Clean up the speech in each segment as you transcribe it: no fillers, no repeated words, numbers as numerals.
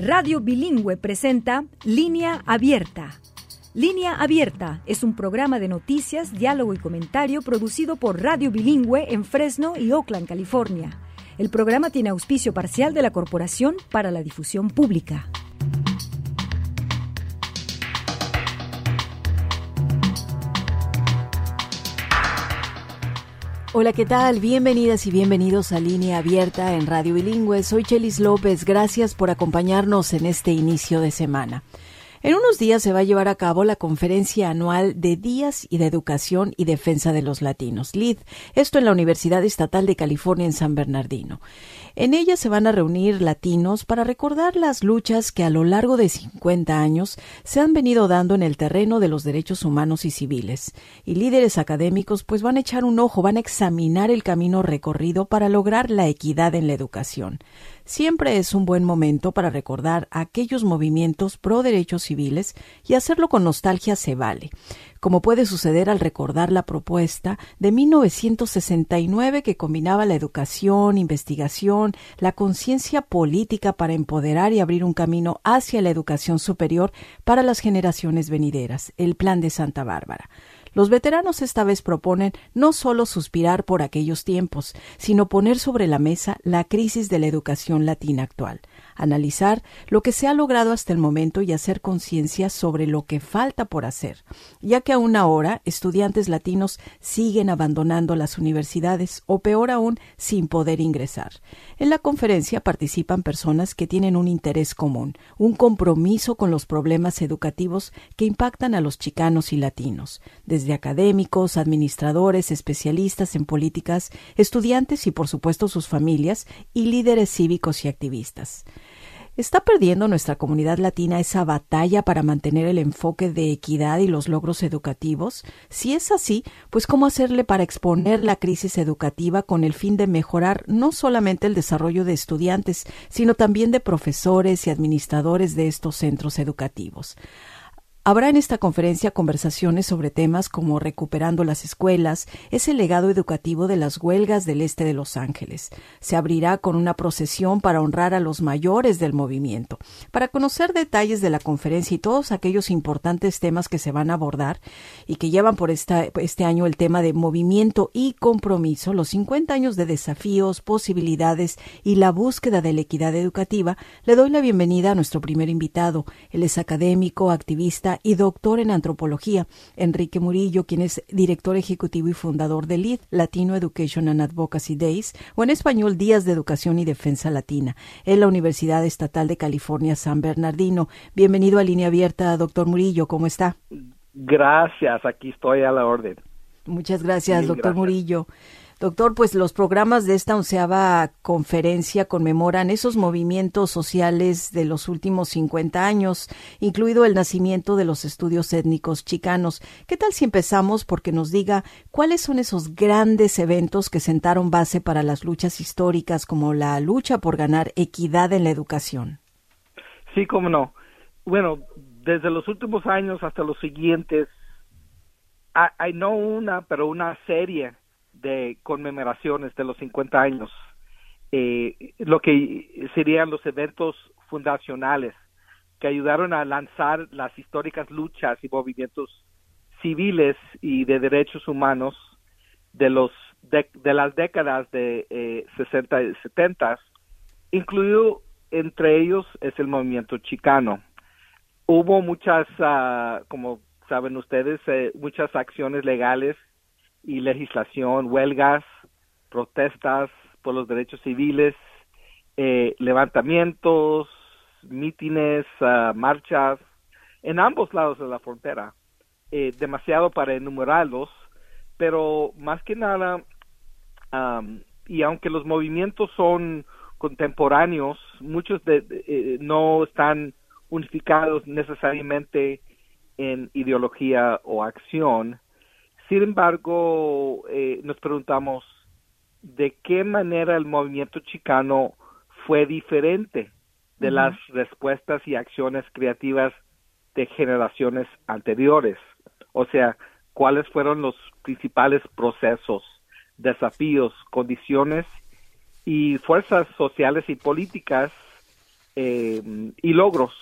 Radio Bilingüe presenta Línea Abierta. Línea Abierta es un programa de noticias, diálogo y comentario producido por Radio Bilingüe en Fresno y Oakland, California. El programa tiene auspicio parcial de la Corporación para la Difusión Pública. Hola, ¿qué tal? Bienvenidas y bienvenidos a Línea Abierta en Radio Bilingüe. Soy Chelis López. Gracias por acompañarnos en este inicio de semana. En unos días se va a llevar a cabo la conferencia anual de Días y de Educación y Defensa de los Latinos, LEAD, esto en la Universidad Estatal de California en San Bernardino. En ella se van a reunir latinos para recordar las luchas que a lo largo de 50 años se han venido dando en el terreno de los derechos humanos y civiles. Y líderes académicos pues van a echar un ojo, van a examinar el camino recorrido para lograr la equidad en la educación. Siempre es un buen momento para recordar aquellos movimientos pro derechos civiles y hacerlo con nostalgia se vale, como puede suceder al recordar la propuesta de 1969 que combinaba la educación, investigación, la conciencia política para empoderar y abrir un camino hacia la educación superior para las generaciones venideras, el Plan de Santa Bárbara. Los veteranos esta vez proponen no solo suspirar por aquellos tiempos, sino poner sobre la mesa la crisis de la educación latina actual, analizar lo que se ha logrado hasta el momento y hacer conciencia sobre lo que falta por hacer, ya que aún ahora estudiantes latinos siguen abandonando las universidades o peor aún, sin poder ingresar. En la conferencia participan personas que tienen un interés común, un compromiso con los problemas educativos que impactan a los chicanos y latinos, desde académicos, administradores, especialistas en políticas, estudiantes y por supuesto sus familias y líderes cívicos y activistas. ¿Está perdiendo nuestra comunidad latina esa batalla para mantener el enfoque de equidad y los logros educativos? Si es así, pues ¿cómo hacerle para exponer la crisis educativa con el fin de mejorar no solamente el desarrollo de estudiantes, sino también de profesores y administradores de estos centros educativos? Habrá en esta conferencia conversaciones sobre temas como recuperando las escuelas, ese legado educativo de las huelgas del este de Los Ángeles. Se abrirá con una procesión para honrar a los mayores del movimiento. Para conocer detalles de la conferencia y todos aquellos importantes temas que se van a abordar y que llevan por este año el tema de movimiento y compromiso, los 50 años de desafíos, posibilidades y la búsqueda de la equidad educativa, le doy la bienvenida a nuestro primer invitado. Él es académico, activista y doctor en antropología, Enrique Murillo, quien es director ejecutivo y fundador de LEAD, Latino Education and Advocacy Days, o en español Días de Educación y Defensa Latina, en la Universidad Estatal de California, San Bernardino. Bienvenido a Línea Abierta, doctor Murillo, ¿cómo está? Gracias, aquí estoy a la orden. Muchas gracias, Bien, doctor gracias. Murillo. Doctor, pues los programas de esta 11ª conferencia conmemoran esos movimientos sociales de los últimos 50 años, incluido el nacimiento de los estudios étnicos chicanos. ¿Qué tal si empezamos porque nos diga cuáles son esos grandes eventos que sentaron base para las luchas históricas como la lucha por ganar equidad en la educación? Sí, cómo no. Bueno, desde los últimos años hasta los siguientes, hay no una, pero una serie de conmemoraciones de los 50 años, lo que serían los eventos fundacionales que ayudaron a lanzar las históricas luchas y movimientos civiles y de derechos humanos de las décadas de 60 y 70, incluido entre ellos es el movimiento chicano. Hubo muchas, como saben ustedes, muchas acciones legales y legislación, huelgas, protestas por los derechos civiles, levantamientos, mítines, marchas, en ambos lados de la frontera. Demasiado para enumerarlos, pero más que nada, y aunque los movimientos son contemporáneos, muchos no están unificados necesariamente en ideología o acción. Sin embargo, nos preguntamos de qué manera el movimiento chicano fue diferente de las respuestas y acciones creativas de generaciones anteriores. O sea, cuáles fueron los principales procesos, desafíos, condiciones y fuerzas sociales y políticas y logros.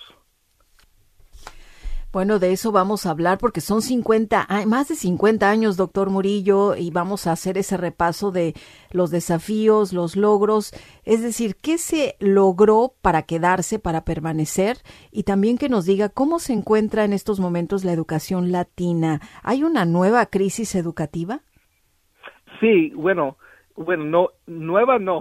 Bueno, de eso vamos a hablar porque son más de 50 años, doctor Murillo, y vamos a hacer ese repaso de los desafíos, los logros, es decir, qué se logró para quedarse, para permanecer, y también que nos diga cómo se encuentra en estos momentos la educación latina. ¿Hay una nueva crisis educativa? Sí, bueno, no, nueva no.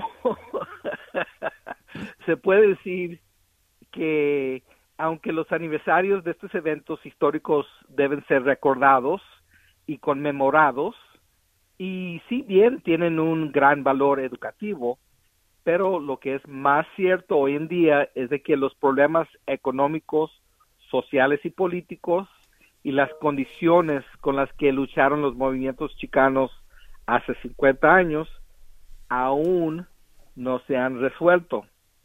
Se puede decir que aunque los aniversarios de estos eventos históricos deben ser recordados y conmemorados, y si bien tienen un gran valor educativo, pero lo que es más cierto hoy en día es de que los problemas económicos, sociales y políticos y las condiciones con las que lucharon los movimientos chicanos hace 50 años aún no se han resuelto.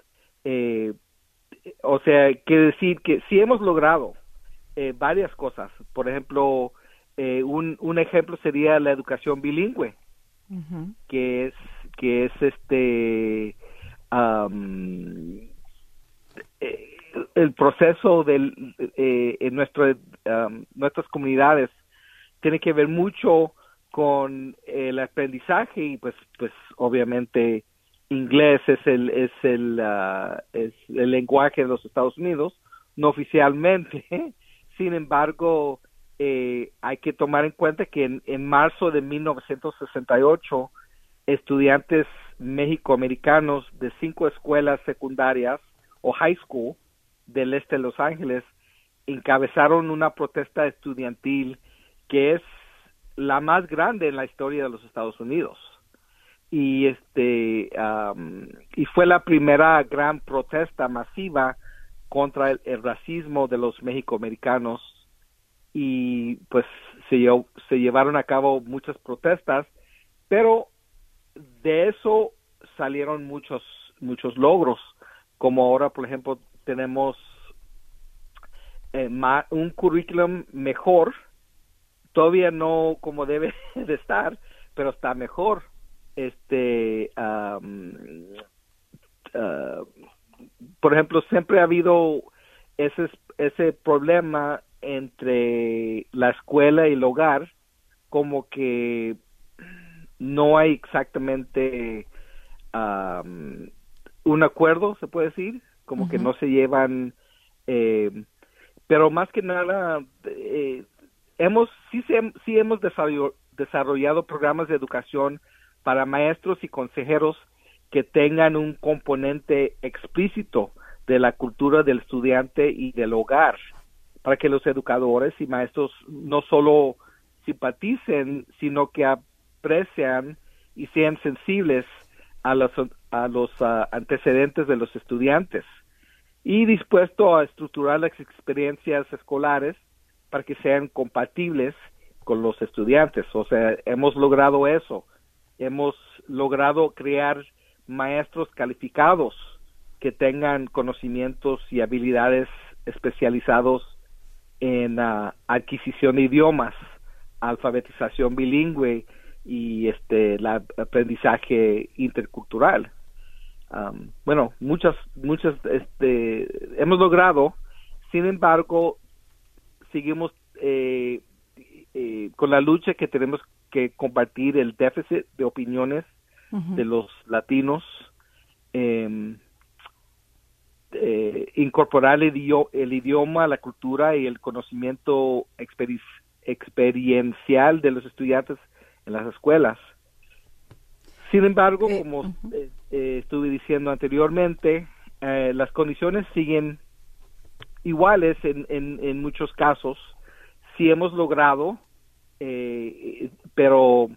O sea, quiere decir que sí hemos logrado varias cosas. Por ejemplo, un ejemplo sería la educación bilingüe, uh-huh, que es el proceso en nuestras comunidades tiene que ver mucho con el aprendizaje y pues obviamente inglés es el lenguaje de los Estados Unidos, no oficialmente. Sin embargo, hay que tomar en cuenta que en marzo de 1968, estudiantes mexicoamericanos de 5 escuelas secundarias o high school del este de Los Ángeles encabezaron una protesta estudiantil que es la más grande en la historia de los Estados Unidos. Y y fue la primera gran protesta masiva contra el racismo de los mexicoamericanos, y pues se llevaron a cabo muchas protestas, pero de eso salieron muchos logros, como ahora por ejemplo tenemos un currículum mejor, todavía no como debe de estar, pero está mejor. Por ejemplo, siempre ha habido ese problema entre la escuela y el hogar, como que no hay exactamente un acuerdo, se puede decir, como uh-huh, que no se llevan, pero más que nada hemos desarrollado programas de educación para maestros y consejeros que tengan un componente explícito de la cultura del estudiante y del hogar, para que los educadores y maestros no solo simpaticen, sino que aprecian y sean sensibles a los antecedentes de los estudiantes, y dispuesto a estructurar las experiencias escolares para que sean compatibles con los estudiantes. O sea, hemos logrado eso. Hemos logrado crear maestros calificados que tengan conocimientos y habilidades especializados en adquisición de idiomas, alfabetización bilingüe y el aprendizaje intercultural. Bueno, muchas hemos logrado. Sin embargo, seguimos con la lucha que tenemos que combatir el déficit de opiniones uh-huh, de los latinos, incorporar el idioma, la cultura y el conocimiento experiencial de los estudiantes en las escuelas. Sin embargo, como uh-huh, estuve diciendo anteriormente, las condiciones siguen iguales en muchos casos. Sí hemos logrado, pero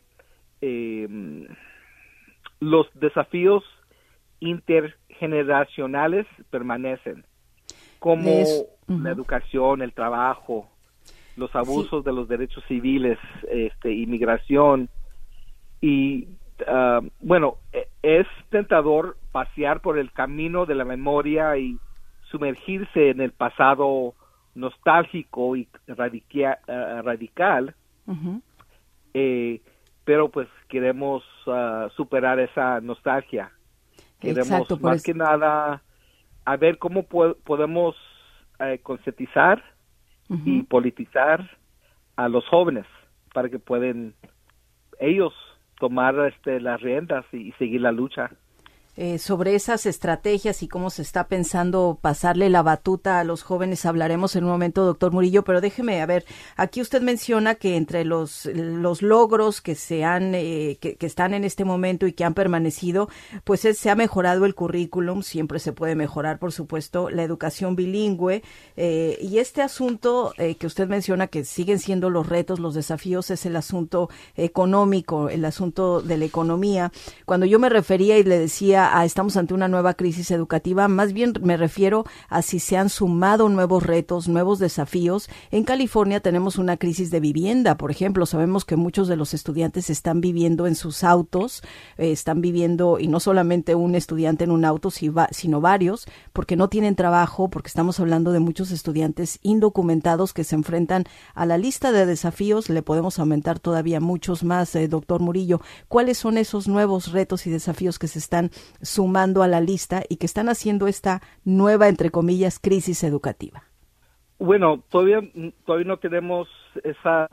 los desafíos intergeneracionales permanecen, como uh-huh, la educación, el trabajo, los abusos de los derechos civiles, inmigración, y bueno, es tentador pasear por el camino de la memoria y sumergirse en el pasado nostálgico y radical, uh-huh, pero pues queremos superar esa nostalgia. Queremos más que nada a ver cómo podemos concientizar y politizar a los jóvenes para que puedan ellos tomar las riendas y seguir la lucha. Sobre esas estrategias y cómo se está pensando pasarle la batuta a los jóvenes hablaremos en un momento, doctor Murillo, pero déjeme, a ver, aquí usted menciona que entre los logros que que están en este momento y que han permanecido, pues se ha mejorado el currículum, siempre se puede mejorar, por supuesto, la educación bilingüe, y este asunto que usted menciona que siguen siendo los retos, los desafíos, es el asunto económico, el asunto de la economía. Cuando yo me refería y le decía estamos ante una nueva crisis educativa, más bien me refiero a si se han sumado nuevos retos, nuevos desafíos. En California tenemos una crisis de vivienda, por ejemplo, sabemos que muchos de los estudiantes están viviendo en sus autos, están viviendo, y no solamente un estudiante en un auto, sino varios, porque no tienen trabajo, porque estamos hablando de muchos estudiantes indocumentados que se enfrentan a la lista de desafíos. Le podemos aumentar todavía muchos más, doctor Murillo. ¿Cuáles son esos nuevos retos y desafíos que se están sumando a la lista y que están haciendo esta nueva, entre comillas, crisis educativa? Bueno, todavía no tenemos esas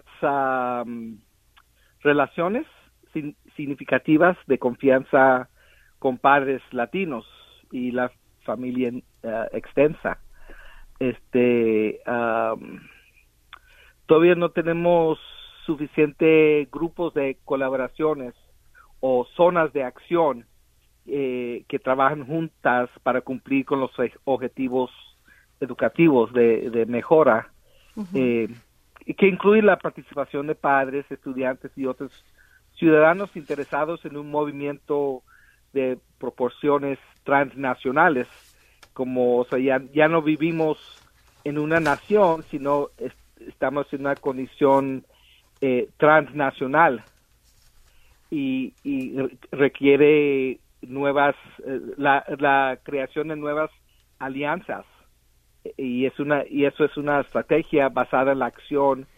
relaciones significativas de confianza con padres latinos y la familia extensa. Todavía no tenemos suficientes grupos de colaboraciones o zonas de acción que trabajan juntas para cumplir con los objetivos educativos de mejora, que incluye la participación de padres, estudiantes y otros ciudadanos interesados en un movimiento de proporciones transnacionales, como, o sea, ya no vivimos en una nación, sino estamos en una condición transnacional y requiere nuevas la creación de nuevas alianzas, y eso es una estrategia basada en la acción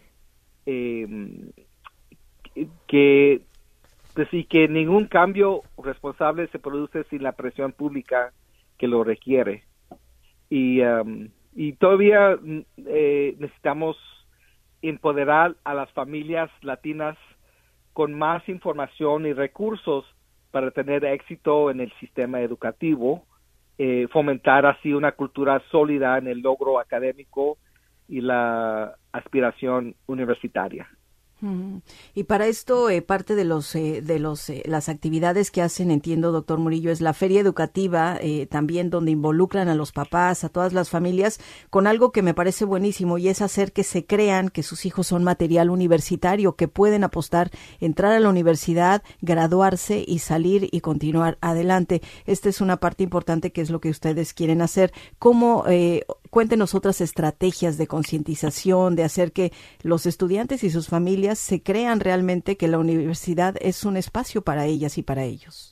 que ningún cambio responsable se produce sin la presión pública que lo requiere, y todavía necesitamos empoderar a las familias latinas con más información y recursos para tener éxito en el sistema educativo, fomentar así una cultura sólida en el logro académico y la aspiración universitaria. Y para esto, parte de las actividades que hacen, entiendo, doctor Murillo, es la feria educativa, también donde involucran a los papás, a todas las familias, con algo que me parece buenísimo, y es hacer que se crean que sus hijos son material universitario, que pueden apostar, entrar a la universidad, graduarse y salir y continuar adelante. Esta es una parte importante que es lo que ustedes quieren hacer. ¿Cómo? Cuéntenos otras estrategias de concientización, de hacer que los estudiantes y sus familias se crean realmente que la universidad es un espacio para ellas y para ellos.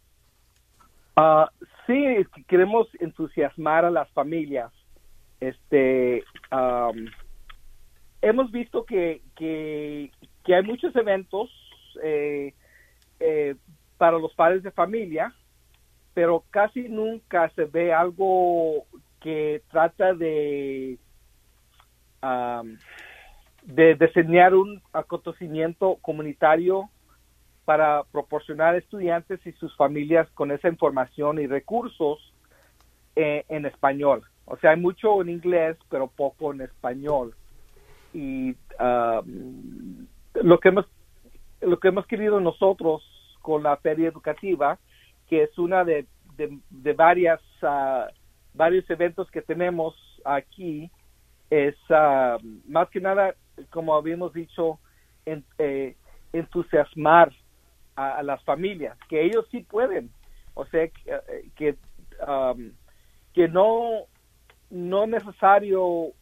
Sí, queremos entusiasmar a las familias. Hemos visto que hay muchos eventos para los padres de familia, pero casi nunca se ve algo que trata de diseñar un acontecimiento comunitario para proporcionar a estudiantes y sus familias con esa información y recursos en español. O sea, hay mucho en inglés, pero poco en español. Y lo que hemos querido nosotros con la feria educativa, que es una de varios eventos que tenemos aquí, es más que nada, como habíamos dicho, entusiasmar a las familias, que ellos sí pueden. O sea, que no es necesario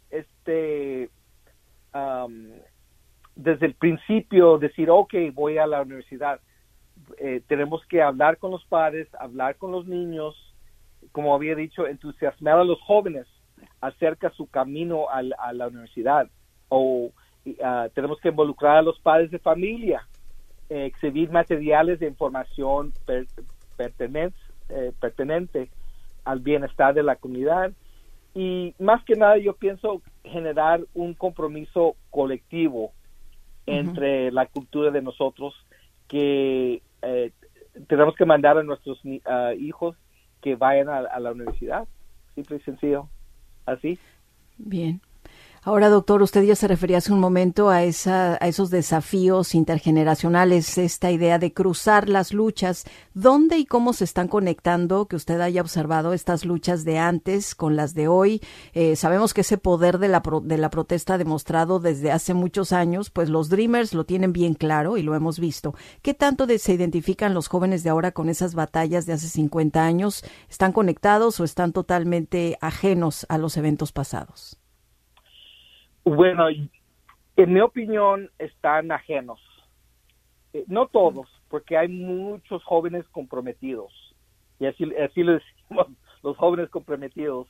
desde el principio decir, okay, voy a la universidad. Tenemos que hablar con los padres, hablar con los niños, como había dicho, entusiasmar a los jóvenes acerca su camino a la universidad. Tenemos que involucrar a los padres de familia, exhibir materiales de información pertinente al bienestar de la comunidad. Y más que nada yo pienso generar un compromiso colectivo entre la cultura de nosotros, que tenemos que mandar a nuestros hijos que vayan a la universidad, simple y sencillo, así. Bien. Ahora, doctor, usted ya se refería hace un momento a esos desafíos intergeneracionales, esta idea de cruzar las luchas. ¿Dónde y cómo se están conectando, que usted haya observado estas luchas de antes con las de hoy? Sabemos que ese poder de la protesta demostrado desde hace muchos años, pues los Dreamers lo tienen bien claro y lo hemos visto. ¿Qué tanto se identifican los jóvenes de ahora con esas batallas de hace 50 años? ¿Están conectados o están totalmente ajenos a los eventos pasados? Bueno, en mi opinión están ajenos. No todos, porque hay muchos jóvenes comprometidos. Y así lo decimos, los jóvenes comprometidos.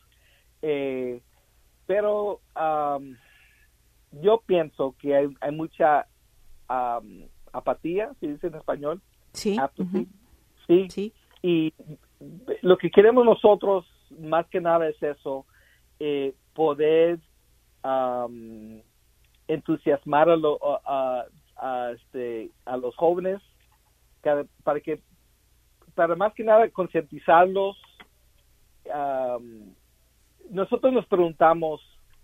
Pero yo pienso que hay mucha apatía, se dice en español. Sí. Apathy. Uh-huh. Sí. Y lo que queremos nosotros, más que nada, es eso, poder entusiasmar a los jóvenes para más que nada concientizarlos. Nosotros nos preguntamos,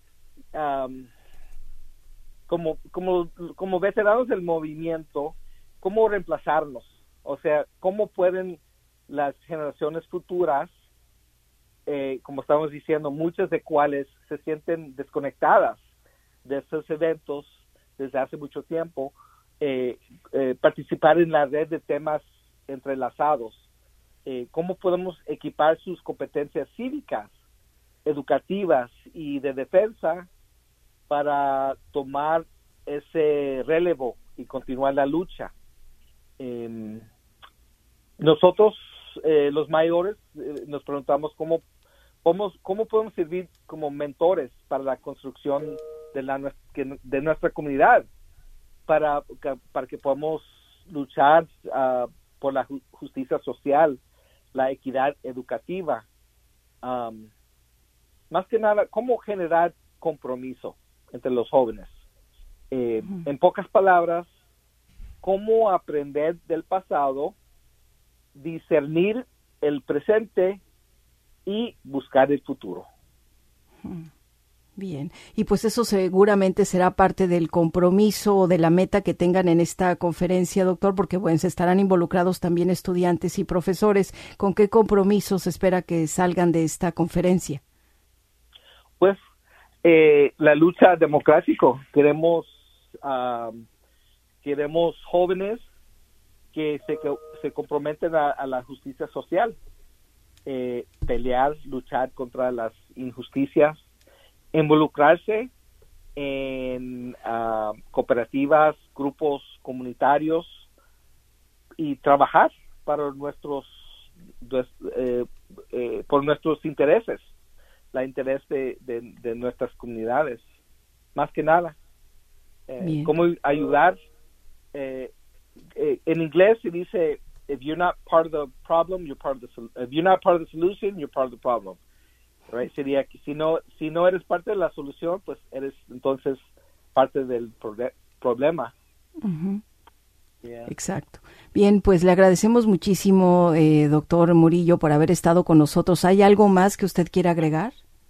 como veteranos del movimiento, cómo reemplazarnos, o sea, cómo pueden las generaciones futuras, como estamos diciendo, muchas de cuales se sienten desconectadas de estos eventos desde hace mucho tiempo, participar en la red de temas entrelazados. ¿Cómo podemos equipar sus competencias cívicas, educativas y de defensa para tomar ese relevo y continuar la lucha? Nosotros, los mayores, nos preguntamos cómo podemos servir como mentores para la construcción de nuestra comunidad, para que podamos luchar por la justicia social, la equidad educativa. Más que nada, cómo generar compromiso entre los jóvenes. En pocas palabras, cómo aprender del pasado, discernir el presente y buscar el futuro. Bien, y pues eso seguramente será parte del compromiso o de la meta que tengan en esta conferencia, doctor, porque bueno, se estarán involucrados también estudiantes y profesores. ¿Con qué compromisos espera que salgan de esta conferencia? Pues la lucha democrática. Queremos jóvenes que se comprometen a la justicia social. Pelear, luchar contra las injusticias, involucrarse en cooperativas, grupos comunitarios y trabajar para por nuestros intereses, la interés de nuestras comunidades, más que nada. Cómo ayudar. En inglés se dice, if you're not part of the problem, you're part of if you're not part of the solution, you're part of the problem. Right? Sería que si no eres parte de la solución, pues eres entonces parte del problema. Uh-huh. Yeah. Exacto. Bien, pues le agradecemos muchísimo, doctor Murillo, por haber estado con nosotros. ¿Hay algo más que usted quiera agregar?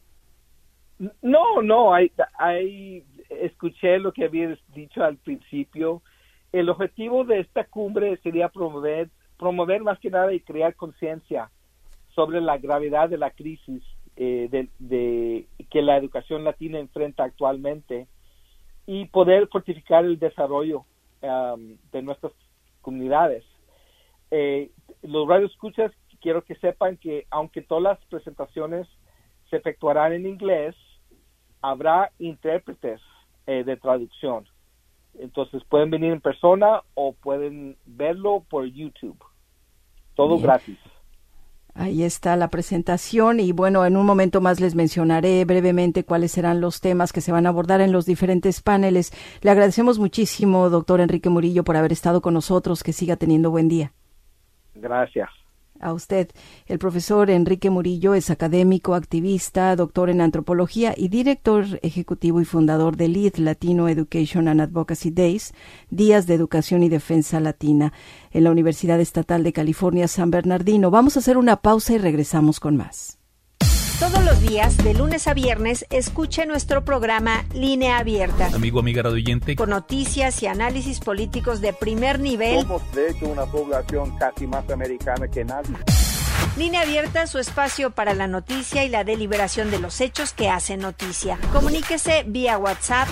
No, escuché lo que habías dicho al principio. El objetivo de esta cumbre sería promover más que nada y crear conciencia sobre la gravedad de la crisis que la educación latina enfrenta actualmente y poder fortificar el desarrollo de nuestras comunidades. Los radioescuchas, quiero que sepan que aunque todas las presentaciones se efectuarán en inglés, habrá intérpretes de traducción. Entonces pueden venir en persona o pueden verlo por YouTube. Todo bien. Gratis. Ahí está la presentación y bueno, en un momento más les mencionaré brevemente cuáles serán los temas que se van a abordar en los diferentes paneles. Le agradecemos muchísimo, doctor Enrique Murillo, por haber estado con nosotros. Que siga teniendo buen día. Gracias. a usted. El profesor Enrique Murillo es académico, activista, doctor en antropología y director ejecutivo y fundador del LEAD, Latino Education and Advocacy Days, Días de Educación y Defensa Latina, en la Universidad Estatal de California, San Bernardino. Vamos a hacer una pausa y regresamos con más. Todos los días, de lunes a viernes, escuche nuestro programa Línea Abierta. Amigo, amiga radioyente. Con noticias y análisis políticos de primer nivel. Somos, de hecho, una población casi más americana que nadie. Línea Abierta, su espacio para la noticia y la deliberación de los hechos que hacen noticia. Comuníquese vía WhatsApp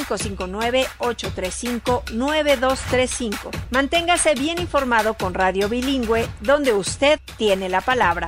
559-835-9235. Manténgase bien informado con Radio Bilingüe, donde usted tiene la palabra.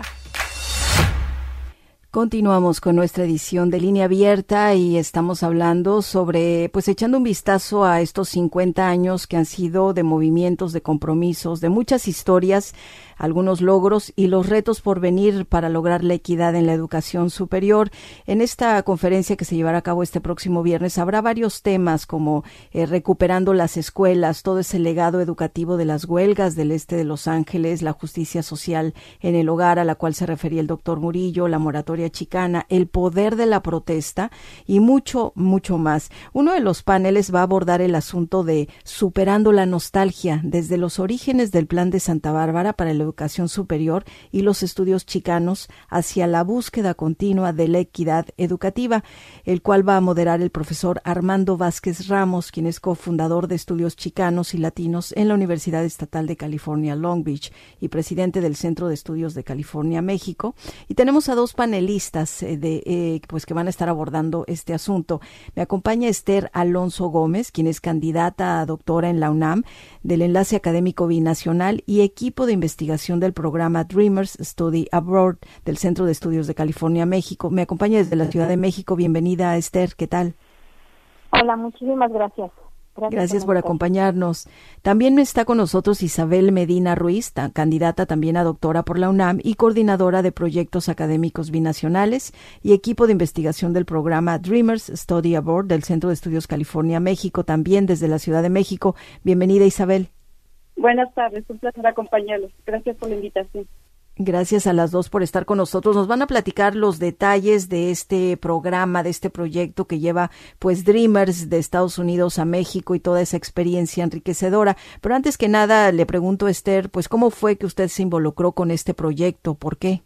Continuamos con nuestra edición de Línea Abierta y estamos hablando sobre, pues echando un vistazo a estos 50 años que han sido de movimientos, de compromisos, de muchas historias, algunos logros y los retos por venir para lograr la equidad en la educación superior. En esta conferencia que se llevará a cabo este próximo viernes habrá varios temas como recuperando las escuelas, todo ese legado educativo de las huelgas del este de Los Ángeles, la justicia social en el hogar a la cual se refería el doctor Murillo, la moratoria chicana, el poder de la protesta y mucho, mucho más. Uno de los paneles va a abordar el asunto de superando la nostalgia desde los orígenes del Plan de Santa Bárbara para la educación superior y los estudios chicanos hacia la búsqueda continua de la equidad educativa, el cual va a moderar el profesor Armando Vázquez Ramos, quien es cofundador de Estudios Chicanos y Latinos en la Universidad Estatal de California, Long Beach, y presidente del Centro de Estudios de California, México. Y tenemos a dos panelistas pues que van a estar abordando este asunto. Me acompaña Esther Alonso Gómez, quien es candidata a doctora en la UNAM del Enlace Académico Binacional y equipo de investigación del programa Dreamers Study Abroad del Centro de Estudios de California, México. Me acompaña desde la Ciudad de México. Bienvenida, Esther. ¿Qué tal? Hola, muchísimas gracias. Gracias por acompañarnos. También está con nosotros Isabel Medina Ruiz, candidata también a doctora por la UNAM y coordinadora de proyectos académicos binacionales y equipo de investigación del programa Dreamers Study Abroad del Centro de Estudios California, México, también desde la Ciudad de México. Bienvenida, Isabel. Buenas tardes, un placer acompañarlos. Gracias por la invitación. Gracias a las dos por estar con nosotros. Nos van a platicar los detalles de este programa, de este proyecto que lleva pues Dreamers de Estados Unidos a México y toda esa experiencia enriquecedora. Pero antes que nada le pregunto, Esther, pues ¿cómo fue que usted se involucró con este proyecto? ¿Por qué?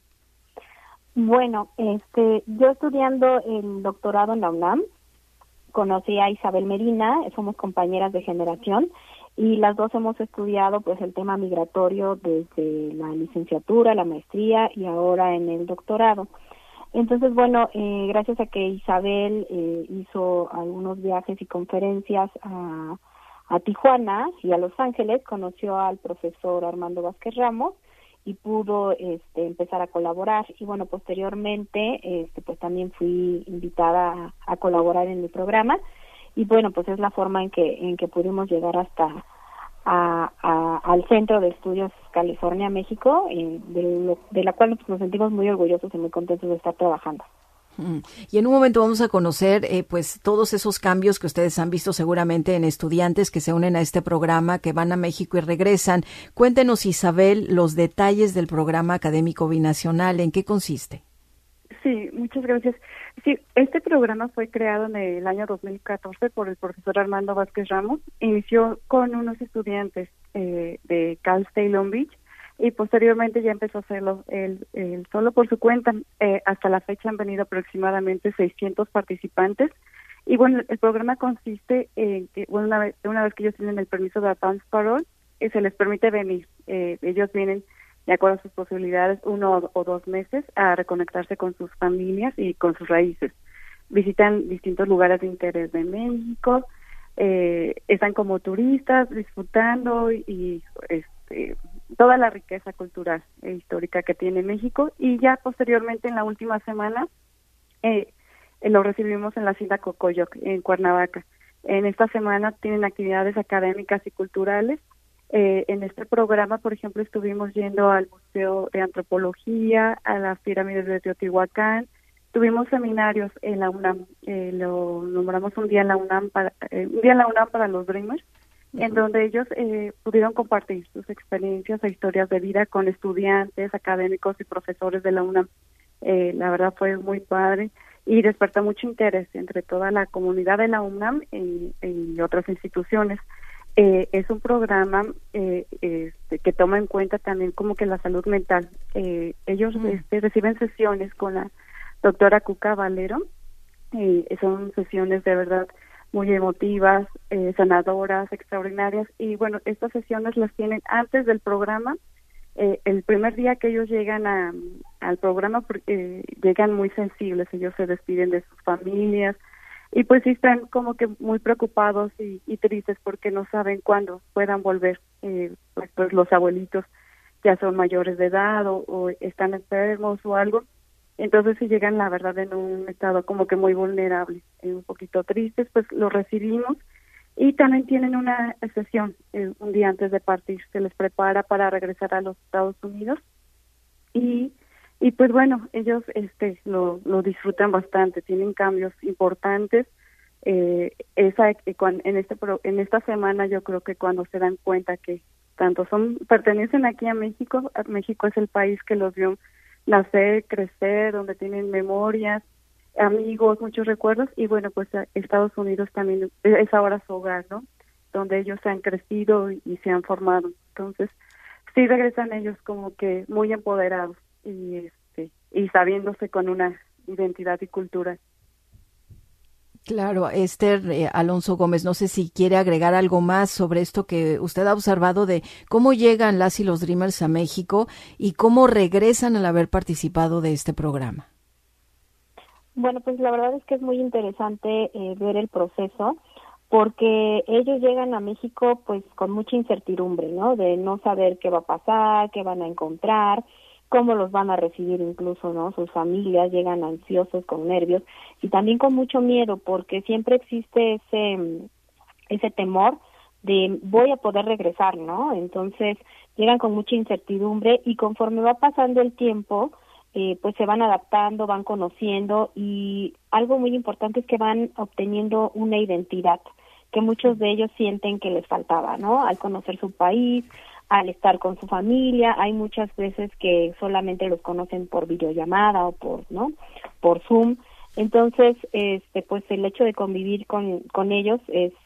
Bueno, yo estudiando el doctorado en la UNAM, conocí a Isabel Medina, somos compañeras de generación, y las dos hemos estudiado pues el tema migratorio desde la licenciatura, la maestría y ahora en el doctorado. Entonces, bueno, gracias a que Isabel hizo algunos viajes y conferencias a Tijuana y a Los Ángeles, conoció al profesor Armando Vázquez Ramos y pudo empezar a colaborar. Y bueno, posteriormente pues también fui invitada a colaborar en el programa. Y bueno, pues es la forma en que pudimos llegar hasta al Centro de Estudios California, México, de la cual nos sentimos muy orgullosos y muy contentos de estar trabajando. Y en un momento vamos a conocer pues todos esos cambios que ustedes han visto seguramente en estudiantes que se unen a este programa, que van a México y regresan. Cuéntenos, Isabel, los detalles del programa académico binacional, ¿en qué consiste? Sí, muchas gracias. Sí, este programa fue creado en el año 2014 por el profesor Armando Vázquez Ramos. Inició con unos estudiantes de Cal State Long Beach y posteriormente ya empezó a hacerlo él solo por su cuenta. Hasta la fecha han venido aproximadamente 600 participantes. Y bueno, el programa consiste en que una vez que ellos tienen el permiso de Advance Parole, se les permite venir. Ellos vienen de acuerdo a sus posibilidades, 1 o 2 meses a reconectarse con sus familias y con sus raíces. Visitan distintos lugares de interés de México, están como turistas disfrutando y toda la riqueza cultural e histórica que tiene México. Y ya posteriormente, en la última semana, lo recibimos en la Hacienda Cocoyoc, en Cuernavaca. En esta semana tienen actividades académicas y culturales. En este programa, por ejemplo, estuvimos yendo al Museo de Antropología, a las pirámides de Teotihuacán. Tuvimos seminarios en la UNAM, lo nombramos un día en la UNAM para los Dreamers, en donde ellos pudieron compartir sus experiencias e historias de vida con estudiantes, académicos y profesores de la UNAM. La verdad fue muy padre y despertó mucho interés entre toda la comunidad de la UNAM y otras instituciones. Es un programa que toma en cuenta también como que la salud mental. Ellos reciben sesiones con la doctora Cuca Valero. Son sesiones de verdad muy emotivas, sanadoras, extraordinarias. Y bueno, estas sesiones las tienen antes del programa. El primer día que ellos llegan al programa, llegan muy sensibles. Ellos se despiden de sus familias y pues sí están como que muy preocupados y tristes porque no saben cuándo puedan volver. Pues los abuelitos ya son mayores de edad o están enfermos o algo. Entonces si llegan la verdad en un estado como que muy vulnerable, un poquito tristes, pues los recibimos y también tienen una sesión un día antes de partir, se les prepara para regresar a los Estados Unidos y pues bueno, ellos lo disfrutan bastante, tienen cambios importantes. En esta semana yo creo que cuando se dan cuenta que tanto pertenecen aquí a México es el país que los vio nacer, crecer, donde tienen memorias, amigos, muchos recuerdos, y bueno, pues Estados Unidos también es ahora su hogar, ¿no? Donde ellos se han crecido y se han formado. Entonces, sí regresan ellos como que muy empoderados y sabiéndose con una identidad y cultura. Claro, Esther Alonso Gómez, no sé si quiere agregar algo más sobre esto que usted ha observado de cómo llegan las y los Dreamers a México y cómo regresan al haber participado de este programa. Bueno, pues la verdad es que es muy interesante ver el proceso, porque ellos llegan a México pues con mucha incertidumbre, ¿no? De no saber qué va a pasar, qué van a encontrar, cómo los van a recibir incluso, ¿no? Sus familias llegan ansiosos, con nervios y también con mucho miedo, porque siempre existe ese temor de voy a poder regresar, ¿no? Entonces llegan con mucha incertidumbre y conforme va pasando el tiempo, pues se van adaptando, van conociendo y algo muy importante es que van obteniendo una identidad que muchos de ellos sienten que les faltaba, ¿no? Al conocer su país, al estar con su familia, hay muchas veces que solamente los conocen por videollamada o por Zoom. Entonces, pues el hecho de convivir con ellos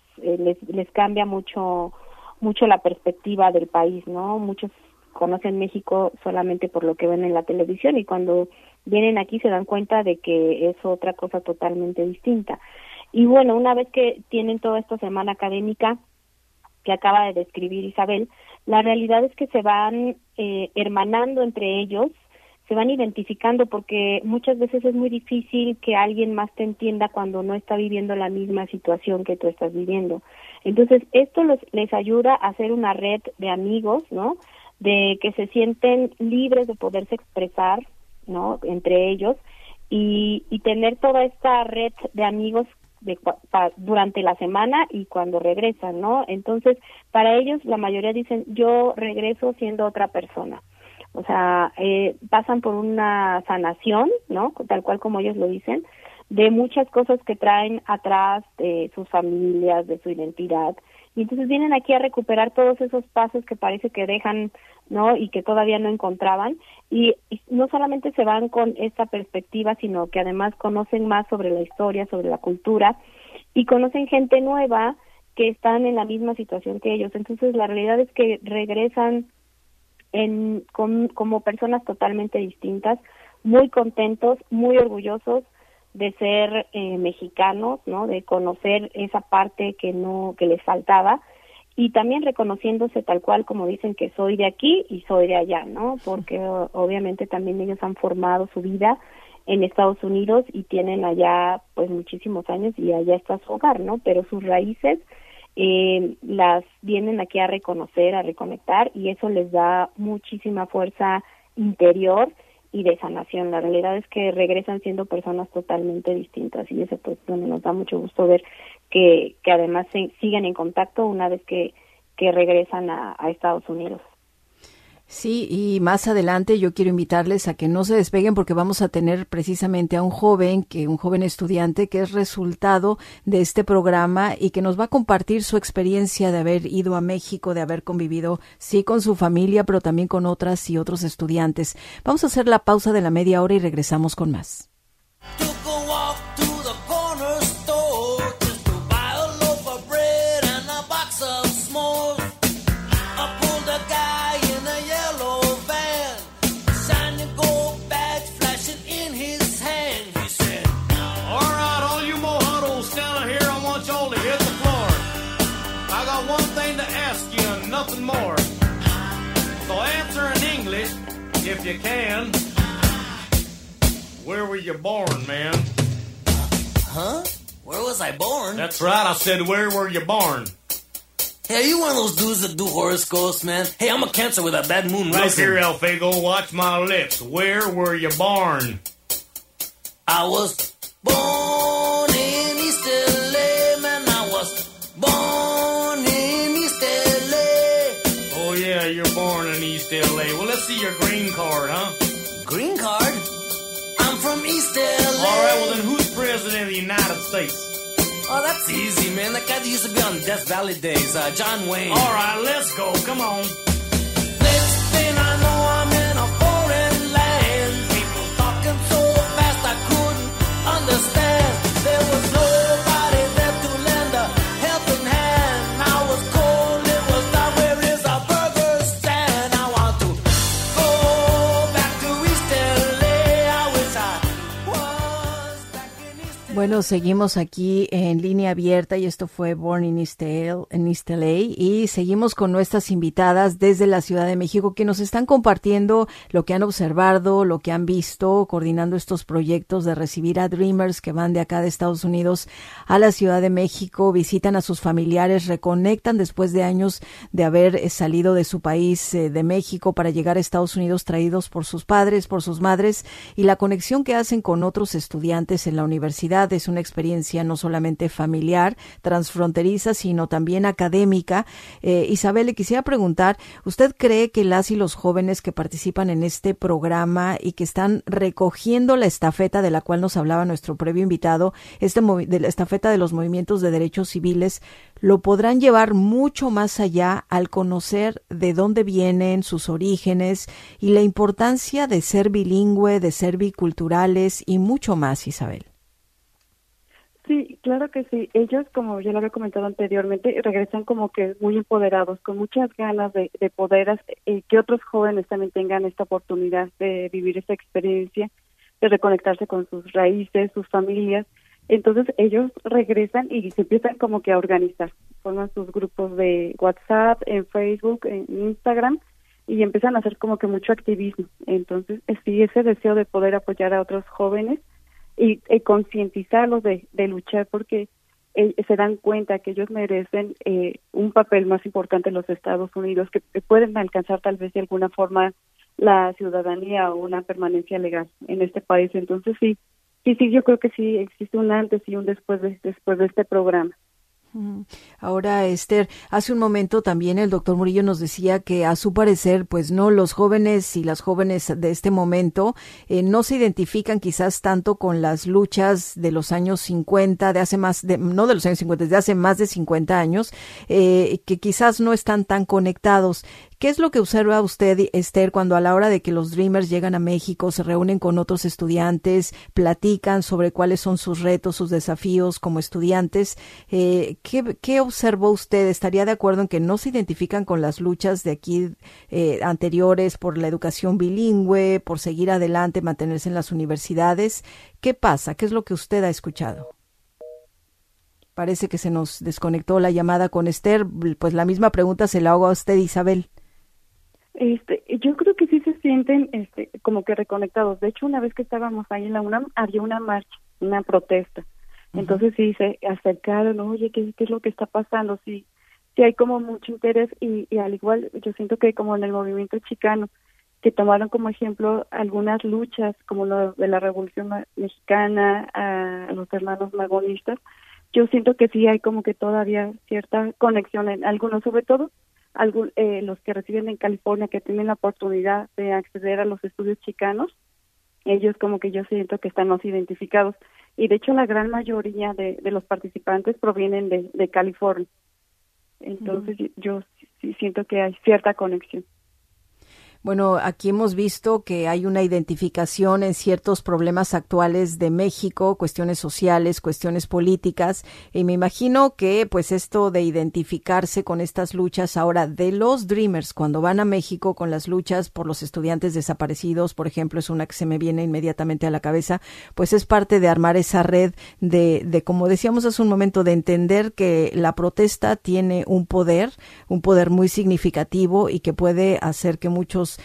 les cambia mucho la perspectiva del país, ¿no? Muchos conocen México solamente por lo que ven en la televisión y cuando vienen aquí se dan cuenta de que es otra cosa totalmente distinta. Y bueno, una vez que tienen toda esta semana académica que acaba de describir Isabel, la realidad es que se van hermanando entre ellos, se van identificando porque muchas veces es muy difícil que alguien más te entienda cuando no está viviendo la misma situación que tú estás viviendo. Entonces, esto les ayuda a hacer una red de amigos, ¿no? De que se sienten libres de poderse expresar, ¿no? Entre ellos y tener toda esta red de amigos durante la semana y cuando regresan, ¿no? Entonces, para ellos la mayoría dicen, yo regreso siendo otra persona. O sea, pasan por una sanación, ¿no? Tal cual como ellos lo dicen, de muchas cosas que traen atrás de sus familias, de su identidad. Y entonces vienen aquí a recuperar todos esos pasos que parece que dejan, ¿no? Y que todavía no encontraban. Y no solamente se van con esta perspectiva, sino que además conocen más sobre la historia, sobre la cultura, y conocen gente nueva que están en la misma situación que ellos. Entonces la realidad es que regresan como personas totalmente distintas, muy contentos, muy orgullosos de ser mexicanos, ¿no? De conocer esa parte que les faltaba y también reconociéndose tal cual como dicen que soy de aquí y soy de allá, ¿no? Porque obviamente también ellos han formado su vida en Estados Unidos y tienen allá pues muchísimos años y allá está su hogar, ¿no? Pero sus raíces las vienen aquí a reconocer, a reconectar y eso les da muchísima fuerza interior y de sanación. La realidad es que regresan siendo personas totalmente distintas y eso pues donde nos da mucho gusto ver que además siguen en contacto una vez que regresan a Estados Unidos. Sí, y más adelante yo quiero invitarles a que no se despeguen porque vamos a tener precisamente a un joven estudiante que es resultado de este programa y que nos va a compartir su experiencia de haber ido a México, de haber convivido, sí, con su familia, pero también con otras y otros estudiantes. Vamos a hacer la pausa de la media hora y regresamos con más. More. So answer in English, if you can. Where were you born, man? Huh? Where was I born? That's right, I said, where were you born? Hey, are you one of those dudes that do horoscopes, man? Hey, I'm a Cancer with a bad moon rising. Look here, El Fago, watch my lips. Where were you born? I was born in East LA, man. I was born in East LA. Oh, yeah, you're born in East LA. Well, let's see your green card, huh? Green card? I'm from East LA. All right, well, then who's president of the United States? Oh, that's easy, man. That guy that used to be on Death Valley days, John Wayne. All right, let's go. Come on. Next thing I know, I'm in a foreign land. People talking so fast I couldn't understand. There was nobody there to lend a helping hand. I was cold, it was dark. Where is a burger stand? I want to go back to East LA. I wish I was back in East LA. Bueno, seguimos aquí en línea abierta y esto fue Born in East LA y seguimos con nuestras invitadas desde la Ciudad de México que nos están compartiendo lo que han observado, lo que han visto, coordinando estos proyectos de recibir a Dreamers que van de acá de Estados Unidos a la Ciudad de México, visitan a sus familiares, reconectan después de años de haber salido de su país, de México, para llegar a Estados Unidos traídos por sus padres, por sus madres, y la conexión que hacen con otros estudiantes en la universidad es una experiencia no solamente familiar, transfronteriza, sino también académica. Isabel, le quisiera preguntar, ¿usted cree que las y los jóvenes que participan en este programa y que están recogiendo la estafeta de la cual nos hablaba nuestro previo invitado, de la estafeta de los movimientos de derechos civiles, lo podrán llevar mucho más allá al conocer de dónde vienen, sus orígenes y la importancia de ser bilingüe, de ser biculturales y mucho más, Isabel? Sí, claro que sí. Ellos, como ya lo había comentado anteriormente, regresan como que muy empoderados, con muchas ganas de poder que otros jóvenes también tengan esta oportunidad de vivir esta experiencia, de reconectarse con sus raíces, sus familias. Entonces ellos regresan y se empiezan como que a organizar, forman sus grupos de WhatsApp, en Facebook, en Instagram, y empiezan a hacer como que mucho activismo. Entonces sí, ese deseo de poder apoyar a otros jóvenes y concientizarlos de luchar porque se dan cuenta que ellos merecen un papel más importante en los Estados Unidos, que pueden alcanzar tal vez de alguna forma la ciudadanía o una permanencia legal en este país. Entonces sí, yo creo que sí existe un antes y un después de este programa. Ahora, Esther, hace un momento también el doctor Murillo nos decía que a su parecer, pues no, los jóvenes y las jóvenes de este momento no se identifican quizás tanto con las luchas de los años 50, no de los años 50, de hace más de 50 años, que quizás no están tan conectados. ¿Qué es lo que observa usted, Esther, cuando a la hora de que los Dreamers llegan a México, se reúnen con otros estudiantes, platican sobre cuáles son sus retos, sus desafíos como estudiantes? ¿Qué observó usted? ¿Estaría de acuerdo en que no se identifican con las luchas de aquí anteriores por la educación bilingüe, por seguir adelante, mantenerse en las universidades? ¿Qué pasa? ¿Qué es lo que usted ha escuchado? Parece que se nos desconectó la llamada con Esther. Pues la misma pregunta se la hago a usted, Isabel. Yo creo que sí se sienten como que reconectados. De hecho, una vez que estábamos ahí en la UNAM, había una marcha, una protesta. Entonces sí se acercaron, oye, ¿qué es lo que está pasando? Sí hay como mucho interés y al igual yo siento que como en el movimiento chicano, que tomaron como ejemplo algunas luchas como lo de la Revolución Mexicana, a los hermanos magonistas, yo siento que sí hay como que todavía cierta conexión en algunos, sobre todo los que residen en California, que tienen la oportunidad de acceder a los estudios chicanos, ellos como que yo siento que están más identificados. Y de hecho la gran mayoría de los participantes provienen de California. Entonces yo sí siento que hay cierta conexión. Bueno, aquí hemos visto que hay una identificación en ciertos problemas actuales de México, cuestiones sociales, cuestiones políticas, y me imagino que pues esto de identificarse con estas luchas ahora de los Dreamers cuando van a México con las luchas por los estudiantes desaparecidos, por ejemplo, es una que se me viene inmediatamente a la cabeza, pues es parte de armar esa red de como decíamos hace un momento, de entender que la protesta tiene un poder muy significativo y que puede hacer que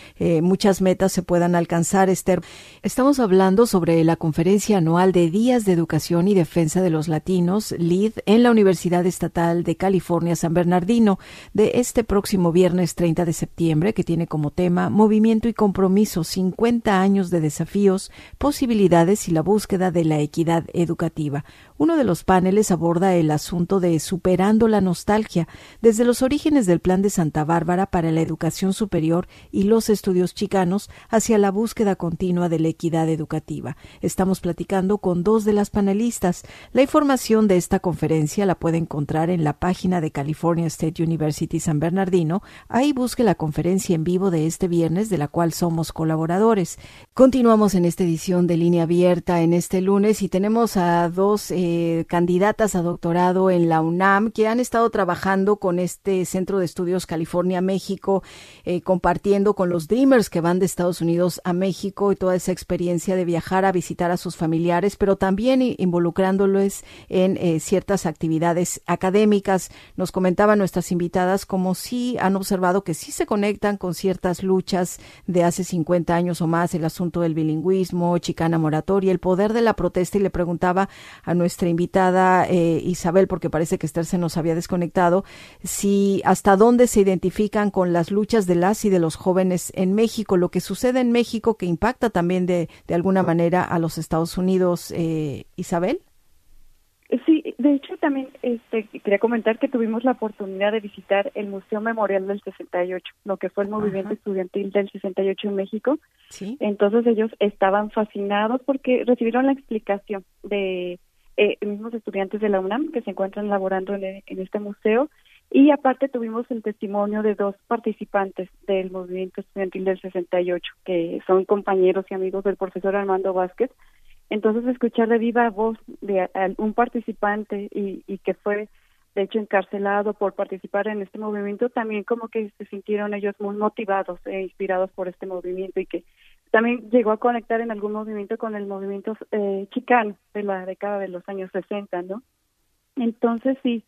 muchas metas se puedan alcanzar. Esther, estamos hablando sobre la conferencia anual de Días de Educación y Defensa de los Latinos, LEAD, en la Universidad Estatal de California, San Bernardino, de este próximo viernes 30 de septiembre, que tiene como tema Movimiento y Compromiso, 50 años de desafíos, posibilidades y la búsqueda de la equidad educativa. Uno de los paneles aborda el asunto de superando la nostalgia, desde los orígenes del Plan de Santa Bárbara para la educación superior y los estudios chicanos hacia la búsqueda continua de la equidad educativa. Estamos platicando con dos de las panelistas. La información de esta conferencia la puede encontrar en la página de California State University San Bernardino. Ahí busque la conferencia en vivo de este viernes, de la cual somos colaboradores. Continuamos en esta edición de Línea Abierta en este lunes y tenemos a dos candidatas a doctorado en la UNAM que han estado trabajando con este Centro de Estudios California-México, compartiendo con los Dreamers que van de Estados Unidos a México y toda esa experiencia de viajar a visitar a sus familiares, pero también involucrándolos en ciertas actividades académicas. Nos comentaban nuestras invitadas como sí han observado que sí se conectan con ciertas luchas de hace 50 años o más, el asunto del bilingüismo, chicana moratoria, el poder de la protesta, y le preguntaba a nuestra invitada Isabel, porque parece que Esther se nos había desconectado, si hasta dónde se identifican con las luchas de las y de los jóvenes en México, lo que sucede en México que impacta también de alguna manera a los Estados Unidos. Isabel. Sí, de hecho también quería comentar que tuvimos la oportunidad de visitar el Museo Memorial del 68, lo que fue el movimiento estudiantil del 68 en México. Sí. Entonces ellos estaban fascinados porque recibieron la explicación de mismos estudiantes de la UNAM que se encuentran laborando en este museo, y aparte tuvimos el testimonio de dos participantes del movimiento estudiantil del 68 que son compañeros y amigos del profesor Armando Vázquez. Entonces escuchar de viva voz de un participante y que fue de hecho encarcelado por participar en este movimiento, también como que se sintieron ellos muy motivados e inspirados por este movimiento, y que también llegó a conectar en algún movimiento con el movimiento chicano de la década de los años 60, ¿no? Entonces sí,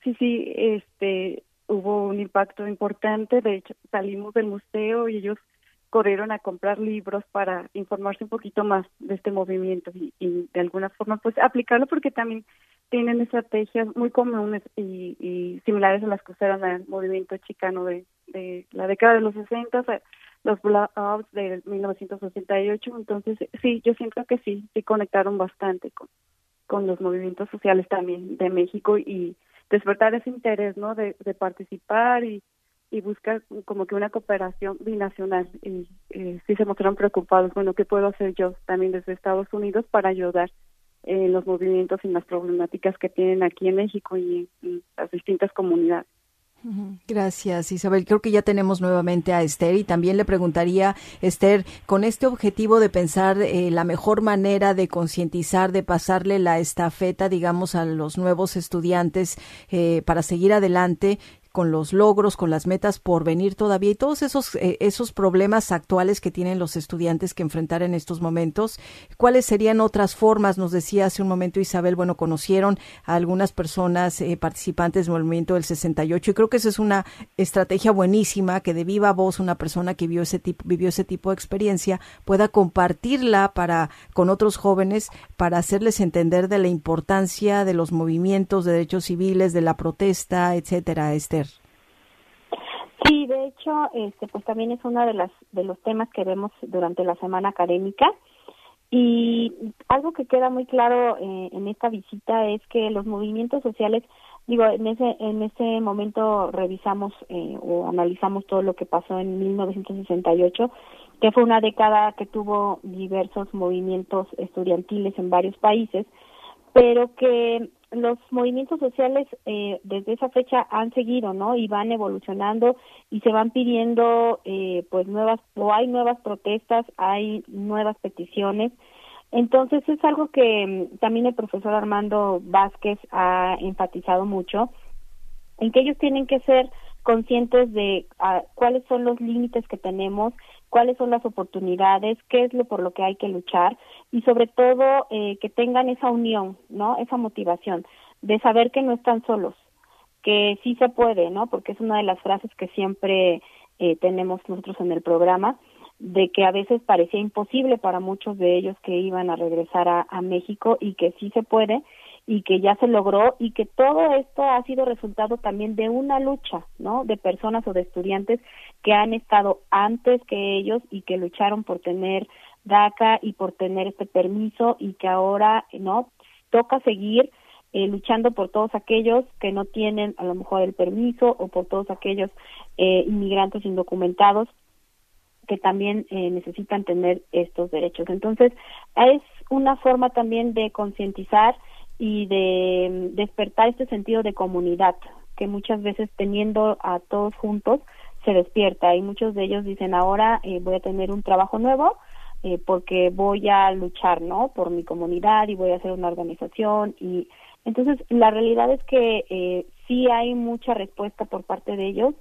hubo un impacto importante. De hecho salimos del museo y ellos corrieron a comprar libros para informarse un poquito más de este movimiento y de alguna forma pues aplicarlo, porque también tienen estrategias muy comunes y similares a las que usaron al movimiento chicano de la década de los 60, los blacouts de 1968. Entonces sí, yo siento que sí conectaron bastante con los movimientos sociales también de México, y despertar ese interés, ¿no?, de participar y buscar como que una cooperación binacional. Y sí se mostraron preocupados, bueno, ¿qué puedo hacer yo también desde Estados Unidos para ayudar en los movimientos y en las problemáticas que tienen aquí en México y en las distintas comunidades? Gracias, Isabel. Creo que ya tenemos nuevamente a Esther, y también le preguntaría, Esther, con este objetivo de pensar la mejor manera de concientizar, de pasarle la estafeta, digamos, a los nuevos estudiantes para seguir adelante con los logros, con las metas por venir todavía, y todos esos problemas actuales que tienen los estudiantes que enfrentar en estos momentos. ¿Cuáles serían otras formas? Nos decía hace un momento Isabel, bueno, conocieron a algunas personas participantes del movimiento del 68, y creo que esa es una estrategia buenísima, que de viva voz una persona que vivió ese tipo de experiencia pueda compartirla con otros jóvenes, para hacerles entender de la importancia de los movimientos de derechos civiles, de la protesta, etcétera. Esther. Sí, de hecho, pues también es uno de los temas que vemos durante la semana académica, y algo que queda muy claro en esta visita es que los movimientos sociales Digo, en ese momento revisamos o analizamos todo lo que pasó en 1968, que fue una década que tuvo diversos movimientos estudiantiles en varios países, pero que los movimientos sociales desde esa fecha han seguido, ¿no? Y van evolucionando y se van pidiendo pues hay nuevas protestas, hay nuevas peticiones. Entonces es algo que también el profesor Armando Vázquez ha enfatizado mucho, en que ellos tienen que ser conscientes de cuáles son los límites que tenemos, cuáles son las oportunidades, qué es lo por lo que hay que luchar y sobre todo que tengan esa unión, ¿no? Esa motivación de saber que no están solos, que sí se puede, ¿no? Porque es una de las frases que siempre tenemos nosotros en el programa, de que a veces parecía imposible para muchos de ellos que iban a regresar a México y que sí se puede y que ya se logró y que todo esto ha sido resultado también de una lucha, ¿no? De personas o de estudiantes que han estado antes que ellos y que lucharon por tener DACA y por tener este permiso y que ahora, ¿no? Toca seguir luchando por todos aquellos que no tienen a lo mejor el permiso o por todos aquellos inmigrantes indocumentados que también necesitan tener estos derechos. Entonces, es una forma también de concientizar y de despertar este sentido de comunidad, que muchas veces teniendo a todos juntos se despierta, y muchos de ellos dicen ahora voy a tener un trabajo nuevo porque voy a luchar, ¿no? Por mi comunidad y voy a hacer una organización. Y entonces la realidad es que sí hay mucha respuesta por parte de ellos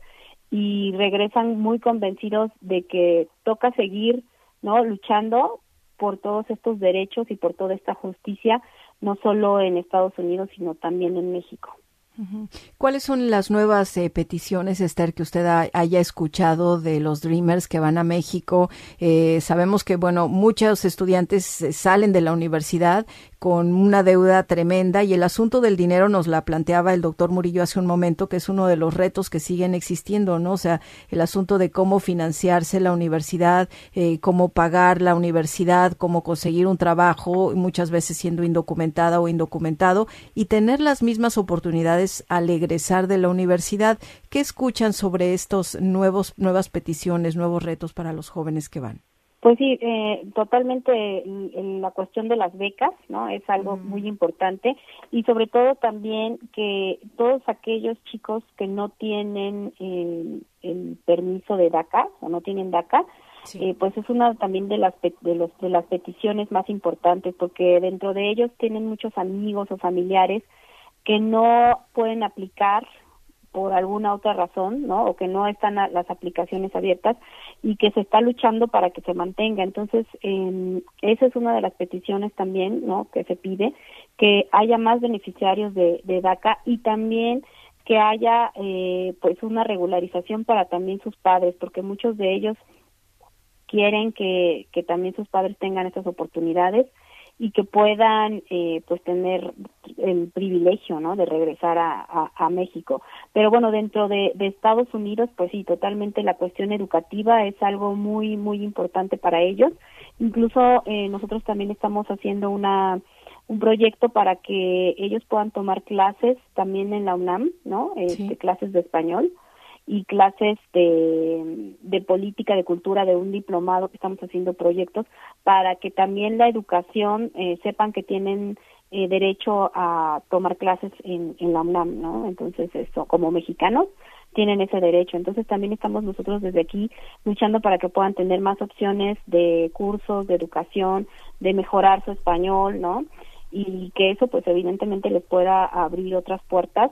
y regresan muy convencidos de que toca seguir, ¿no? Luchando por todos estos derechos y por toda esta justicia, no solo en Estados Unidos, sino también en México. ¿Cuáles son las nuevas peticiones, Esther, que usted haya escuchado de los Dreamers que van a México? Sabemos que, bueno, muchos estudiantes salen de la universidad con una deuda tremenda y el asunto del dinero nos la planteaba el doctor Murillo hace un momento, que es uno de los retos que siguen existiendo, ¿no? O sea, el asunto de cómo financiarse la universidad, cómo pagar la universidad, cómo conseguir un trabajo, muchas veces siendo indocumentada o indocumentado, y tener las mismas oportunidades al egresar de la universidad. ¿Qué escuchan sobre estos nuevas peticiones, nuevos retos para los jóvenes que van? Pues sí, totalmente en la cuestión de las becas, ¿no? Es algo muy importante, y sobre todo también que todos aquellos chicos que no tienen el permiso de DACA o no tienen DACA, sí. Pues es una también de las peticiones más importantes, porque dentro de ellos tienen muchos amigos o familiares que no pueden aplicar por alguna otra razón, ¿no? O que no están las aplicaciones abiertas y que se está luchando para que se mantenga. Entonces, esa es una de las peticiones también, ¿no? Que se pide, que haya más beneficiarios de DACA y también que haya pues una regularización para también sus padres, porque muchos de ellos quieren que también sus padres tengan esas oportunidades y que puedan pues tener el privilegio, ¿no? De regresar a México. Pero bueno, dentro de Estados Unidos, pues sí, totalmente la cuestión educativa es algo muy, muy importante para ellos. Incluso nosotros también estamos haciendo un proyecto para que ellos puedan tomar clases también en la UNAM, ¿no? Sí. Clases de español y clases de política, de cultura, de un diplomado, que estamos haciendo proyectos para que también la educación sepan que tienen derecho a tomar clases en la UNAM, ¿no? Entonces, eso, como mexicanos, tienen ese derecho. Entonces, también estamos nosotros desde aquí luchando para que puedan tener más opciones de cursos, de educación, de mejorar su español, ¿no? Y que eso, pues, evidentemente les pueda abrir otras puertas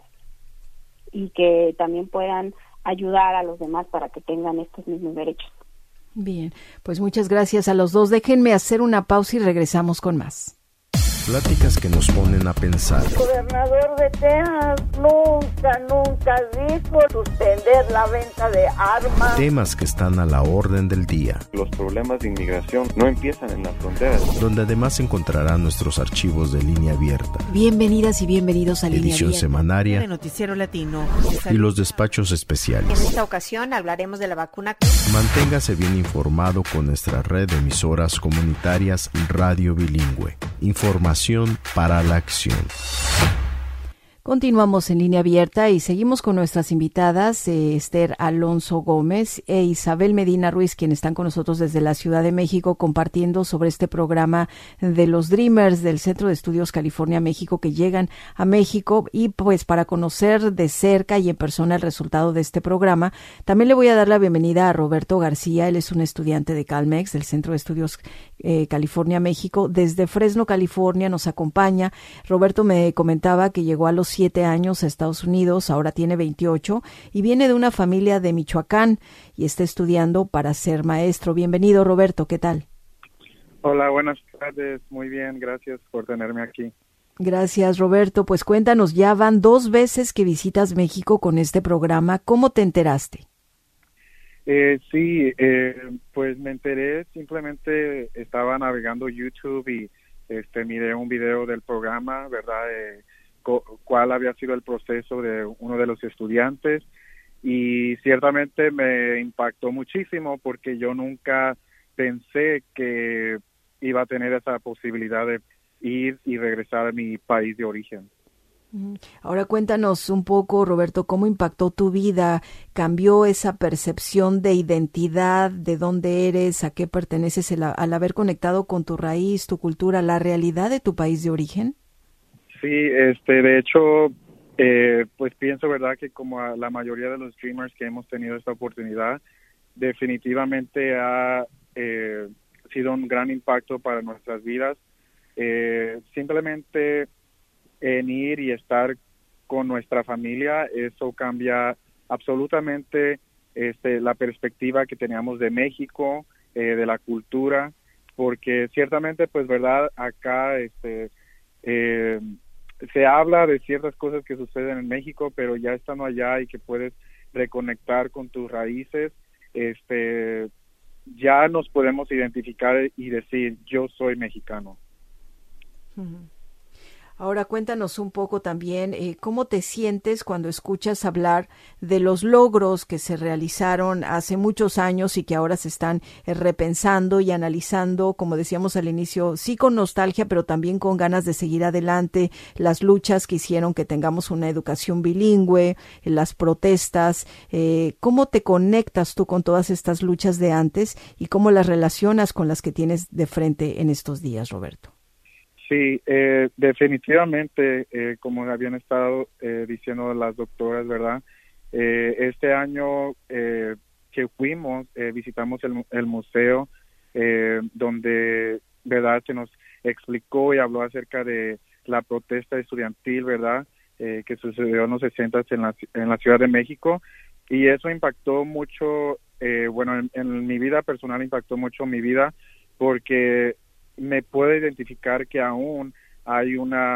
y que también puedan ayudar a los demás para que tengan estos mismos derechos. Bien, pues muchas gracias a los dos. Déjenme hacer una pausa y regresamos con más. Pláticas que nos ponen a pensar. El gobernador de Texas nunca dijo suspender la venta de armas. Temas que están a la orden del día. Los problemas de inmigración no empiezan en las fronteras. Donde además encontrarán nuestros archivos de Línea Abierta. Bienvenidas y bienvenidos a Línea Edición Abierta. semanaria. De Noticiero Latino. Y los despachos especiales. En esta ocasión hablaremos de la vacuna. Manténgase bien informado con nuestra red de emisoras comunitarias Radio Bilingüe. Información para la acción. Continuamos en Línea Abierta y seguimos con nuestras invitadas, Esther Alonso Gómez e Isabel Medina Ruiz, quienes están con nosotros desde la Ciudad de México compartiendo sobre este programa de los Dreamers del Centro de Estudios California México, que llegan a México. Y pues para conocer de cerca y en persona el resultado de este programa, también le voy a dar la bienvenida a Roberto García. Él es un estudiante de CalMex, del Centro de Estudios California México. Desde Fresno, California, nos acompaña. Roberto me comentaba que llegó a los 7 años a Estados Unidos, ahora tiene 28 y viene de una familia de Michoacán y está estudiando para ser maestro. Bienvenido, Roberto, ¿qué tal? Hola, buenas tardes, muy bien, gracias por tenerme aquí. Gracias, Roberto. Pues cuéntanos, ya van 2 veces que visitas México con este programa. ¿Cómo te enteraste? Sí, pues me enteré, simplemente estaba navegando YouTube y miré un video del programa, ¿verdad? Cuál había sido el proceso de uno de los estudiantes, y ciertamente me impactó muchísimo porque yo nunca pensé que iba a tener esa posibilidad de ir y regresar a mi país de origen. Ahora cuéntanos un poco, Roberto, ¿cómo impactó tu vida? ¿Cambió esa percepción de identidad, de dónde eres, a qué perteneces al haber conectado con tu raíz, tu cultura, la realidad de tu país de origen? Sí, de hecho, pues pienso, ¿verdad?, que como a la mayoría de los Dreamers que hemos tenido esta oportunidad, definitivamente ha sido un gran impacto para nuestras vidas. Simplemente en ir y estar con nuestra familia, eso cambia absolutamente la perspectiva que teníamos de México, de la cultura, porque ciertamente, pues, ¿verdad?, acá se habla de ciertas cosas que suceden en México, pero ya estando allá y que puedes reconectar con tus raíces, ya nos podemos identificar y decir, yo soy mexicano. Ahora cuéntanos un poco también cómo te sientes cuando escuchas hablar de los logros que se realizaron hace muchos años y que ahora se están repensando y analizando, como decíamos al inicio, sí con nostalgia, pero también con ganas de seguir adelante, las luchas que hicieron que tengamos una educación bilingüe, las protestas. ¿Cómo te conectas tú con todas estas luchas de antes y cómo las relacionas con las que tienes de frente en estos días, Roberto? Sí, definitivamente, como habían estado diciendo las doctoras, ¿verdad? Este año que fuimos, visitamos el museo donde, ¿verdad?, se nos explicó y habló acerca de la protesta estudiantil, ¿verdad?, que sucedió en los 60s en la Ciudad de México, y eso impactó mucho, en mi vida personal impactó mucho mi vida, porque me puedo identificar que aún hay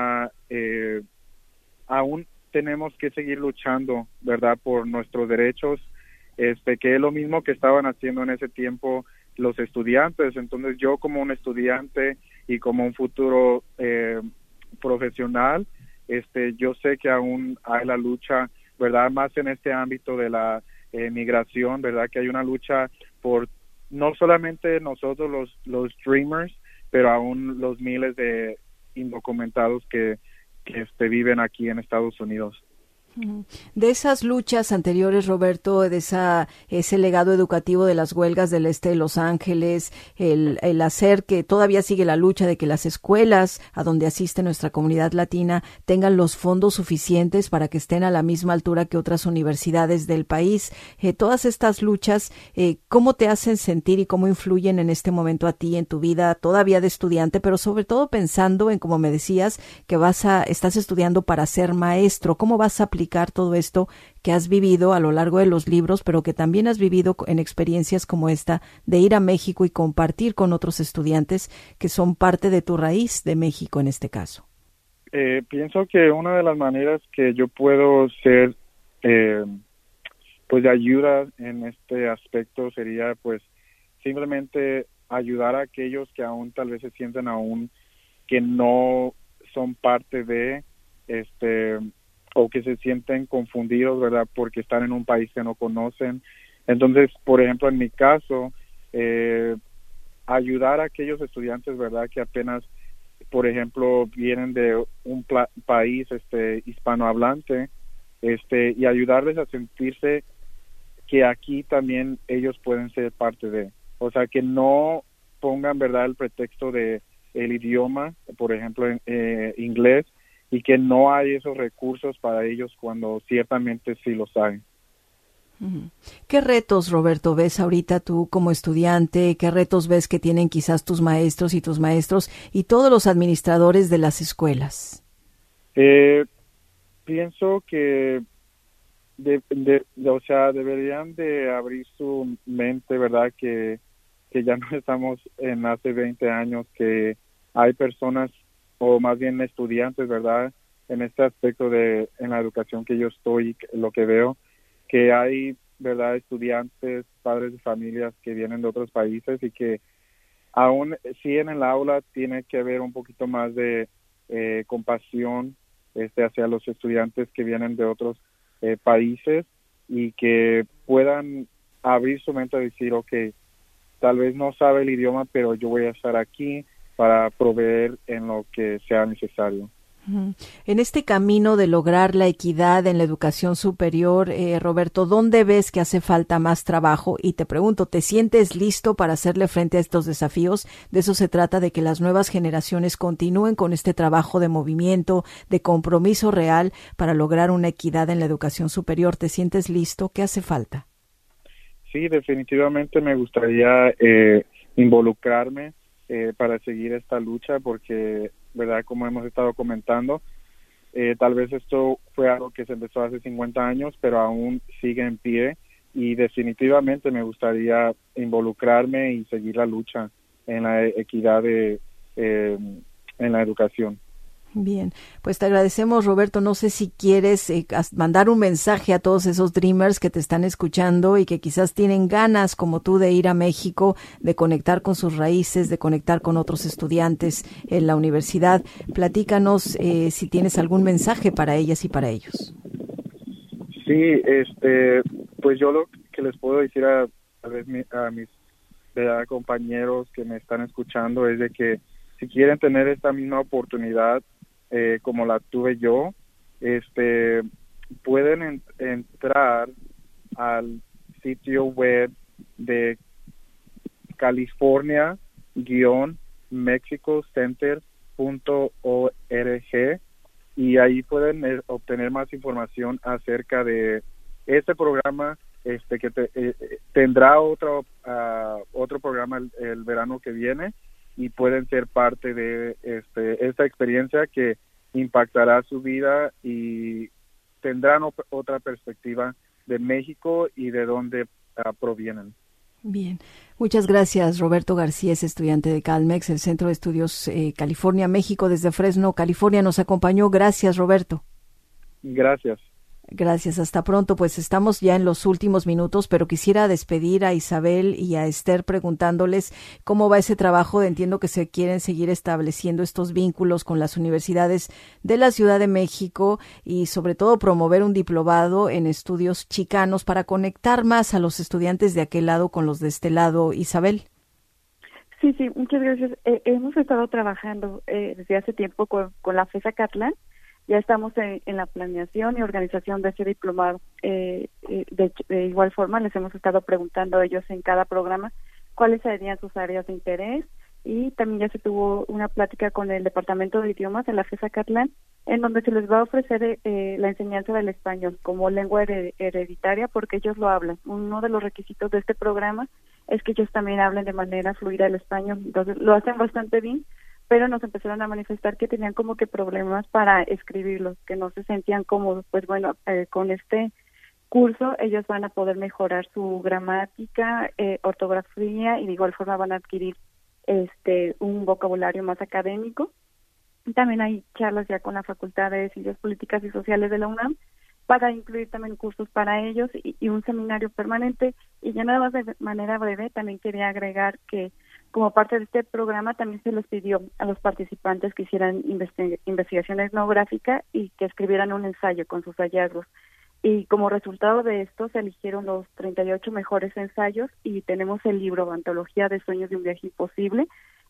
aún tenemos que seguir luchando, ¿verdad?, por nuestros derechos, que es lo mismo que estaban haciendo en ese tiempo los estudiantes. Entonces yo, como un estudiante y como un futuro profesional, yo sé que aún hay la lucha, ¿verdad?, más en este ámbito de la migración, ¿verdad?, que hay una lucha por no solamente nosotros los Dreamers, pero aún los miles de indocumentados que viven aquí en Estados Unidos. De esas luchas anteriores, Roberto, de ese legado educativo de las huelgas del este de Los Ángeles, el hacer que todavía sigue la lucha de que las escuelas a donde asiste nuestra comunidad latina tengan los fondos suficientes para que estén a la misma altura que otras universidades del país. Todas estas luchas, ¿cómo te hacen sentir y cómo influyen en este momento a ti, en tu vida todavía de estudiante, pero sobre todo pensando en, como me decías, que estás estudiando para ser maestro? ¿Cómo vas a aplicar todo esto que has vivido a lo largo de los libros, pero que también has vivido en experiencias como esta de ir a México y compartir con otros estudiantes que son parte de tu raíz de México en este caso? Pienso que una de las maneras que yo puedo ser pues de ayuda en este aspecto sería pues simplemente ayudar a aquellos que aún tal vez se sienten aún que no son parte de o que se sienten confundidos, ¿verdad?, porque están en un país que no conocen. Entonces, por ejemplo, en mi caso, ayudar a aquellos estudiantes, ¿verdad?, que apenas por ejemplo, vienen de un país hispanohablante, y ayudarles a sentirse que aquí también ellos pueden ser parte de, o sea, que no pongan, verdad, el pretexto de el idioma, por ejemplo, inglés, y que no hay esos recursos para ellos cuando ciertamente sí los hay. ¿Qué retos, Roberto, ves ahorita tú como estudiante? ¿Qué retos ves que tienen quizás tus maestros y todos los administradores de las escuelas? Pienso que o sea, deberían de abrir su mente, ¿verdad? Que ya no estamos en hace 20 años, que hay personas, o más bien estudiantes, ¿verdad? En este aspecto en la educación que yo estoy, lo que veo, que hay, ¿verdad? Estudiantes, padres de familias que vienen de otros países y que aún sí en el aula tiene que haber un poquito más de compasión hacia los estudiantes que vienen de otros países, y que puedan abrir su mente a decir, okay, tal vez no sabe el idioma, pero yo voy a estar aquí para proveer en lo que sea necesario. En este camino de lograr la equidad en la educación superior, Roberto, ¿dónde ves que hace falta más trabajo? Y te pregunto, ¿te sientes listo para hacerle frente a estos desafíos? De eso se trata, de que las nuevas generaciones continúen con este trabajo de movimiento, de compromiso real para lograr una equidad en la educación superior. ¿Te sientes listo? ¿Qué hace falta? Sí, definitivamente me gustaría involucrarme para seguir esta lucha, porque, ¿verdad? Como hemos estado comentando, tal vez esto fue algo que se empezó hace 50 años, pero aún sigue en pie, y definitivamente me gustaría involucrarme y seguir la lucha en la equidad en la educación. Bien, pues te agradecemos, Roberto. No sé si quieres mandar un mensaje a todos esos Dreamers que te están escuchando y que quizás tienen ganas, como tú, de ir a México, de conectar con sus raíces, de conectar con otros estudiantes en la universidad. Platícanos si tienes algún mensaje para ellas y para ellos. Sí, pues yo lo que les puedo decir a mis compañeros que me están escuchando es de que si quieren tener esta misma oportunidad como la tuve yo, pueden entrar al sitio web de california-mexicocenter.org, y ahí pueden obtener más información acerca de este programa, que tendrá otro programa el verano que viene, y pueden ser parte de esta experiencia que impactará su vida, y tendrán otra perspectiva de México y de dónde provienen. Bien, muchas gracias. Roberto García es estudiante de CalMex, el Centro de Estudios California, México, desde Fresno, California. Nos acompañó. Gracias, Roberto. Gracias. Gracias, hasta pronto. Pues estamos ya en los últimos minutos, pero quisiera despedir a Isabel y a Esther preguntándoles cómo va ese trabajo. Entiendo que se quieren seguir estableciendo estos vínculos con las universidades de la Ciudad de México y sobre todo promover un diplomado en estudios chicanos para conectar más a los estudiantes de aquel lado con los de este lado. Isabel. Sí, muchas gracias. Hemos estado trabajando desde hace tiempo con la FES Acatlán. Ya estamos en la planeación y organización de ese diplomado. De igual forma, les hemos estado preguntando a ellos en cada programa cuáles serían sus áreas de interés, y también ya se tuvo una plática con el Departamento de Idiomas de la FES Acatlán, en donde se les va a ofrecer la enseñanza del español como lengua hereditaria, porque ellos lo hablan. Uno de los requisitos de este programa es que ellos también hablen de manera fluida el español. Entonces, lo hacen bastante bien, pero nos empezaron a manifestar que tenían como que problemas para escribirlos, que no se sentían cómodos. Pues bueno, con este curso ellos van a poder mejorar su gramática, ortografía, y de igual forma van a adquirir un vocabulario más académico. También hay charlas ya con la Facultad de Ciencias Políticas y Sociales de la UNAM para incluir también cursos para ellos y un seminario permanente. Y ya nada más de manera breve, también quería agregar que como parte de este programa también se les pidió a los participantes que hicieran investigación etnográfica y que escribieran un ensayo con sus hallazgos. Y como resultado de esto se eligieron los 38 mejores ensayos, y tenemos el libro Antología de Sueños de un Viaje Imposible,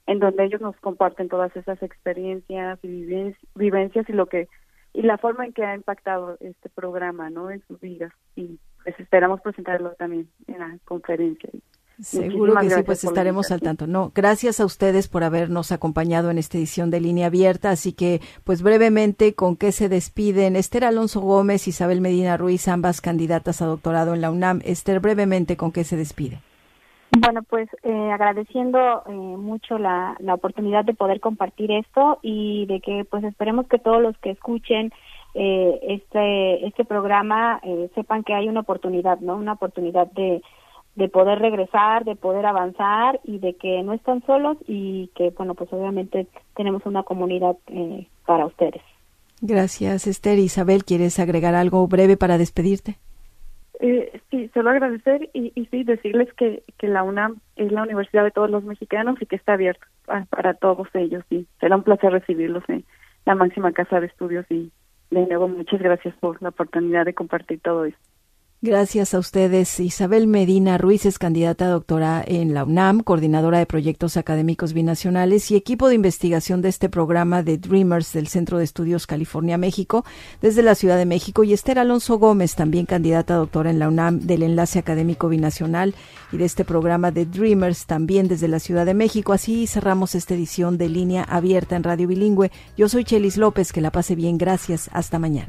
en donde ellos nos comparten todas esas experiencias y vivencias y la forma en que ha impactado este programa, ¿no?, en sus vidas. Y pues esperamos presentarlo también en la conferencia. Seguro que sí, pues estaremos al tanto. No, gracias a ustedes por habernos acompañado en esta edición de Línea Abierta. Así que, pues brevemente, ¿con qué se despiden Esther Alonso Gómez, Isabel Medina Ruiz, ambas candidatas a doctorado en la UNAM? Esther, brevemente, ¿con qué se despide? Bueno, pues agradeciendo mucho la oportunidad de poder compartir esto y de que pues esperemos que todos los que escuchen este programa sepan que hay una oportunidad, ¿no? Una oportunidad de poder regresar, de poder avanzar y de que no están solos y que, bueno, pues obviamente tenemos una comunidad para ustedes. Gracias, Esther. Isabel, ¿quieres agregar algo breve para despedirte? Sí, solo agradecer y sí decirles que la UNAM es la universidad de todos los mexicanos y que está abierta para todos ellos, y será un placer recibirlos en la máxima casa de estudios, y de nuevo muchas gracias por la oportunidad de compartir todo esto. Gracias a ustedes. Isabel Medina Ruiz es candidata a doctora en la UNAM, coordinadora de proyectos académicos binacionales y equipo de investigación de este programa de Dreamers del Centro de Estudios California-México desde la Ciudad de México, y Esther Alonso Gómez, también candidata a doctora en la UNAM del Enlace Académico Binacional y de este programa de Dreamers también desde la Ciudad de México. Así cerramos esta edición de Línea Abierta en Radio Bilingüe. Yo soy Chelis López, que la pase bien. Gracias. Hasta mañana.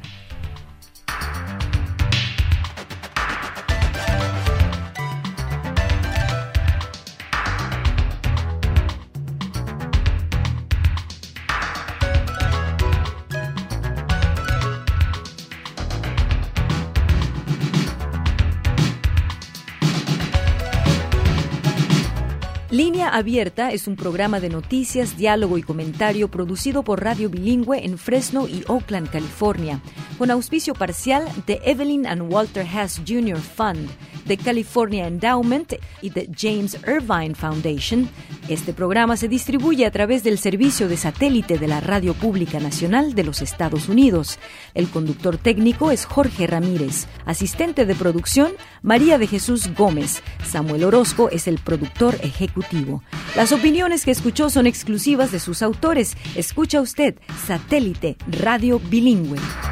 Línea Abierta es un programa de noticias, diálogo y comentario producido por Radio Bilingüe en Fresno y Oakland, California, con auspicio parcial de Evelyn and Walter Hess Jr. Fund, de California Endowment y de James Irvine Foundation. Este programa se distribuye a través del servicio de satélite de la Radio Pública Nacional de los Estados Unidos. El conductor técnico es Jorge Ramírez. Asistente de producción, María de Jesús Gómez. Samuel Orozco es el productor ejecutivo. Las opiniones que escuchó son exclusivas de sus autores. Escucha usted Satélite Radio Bilingüe.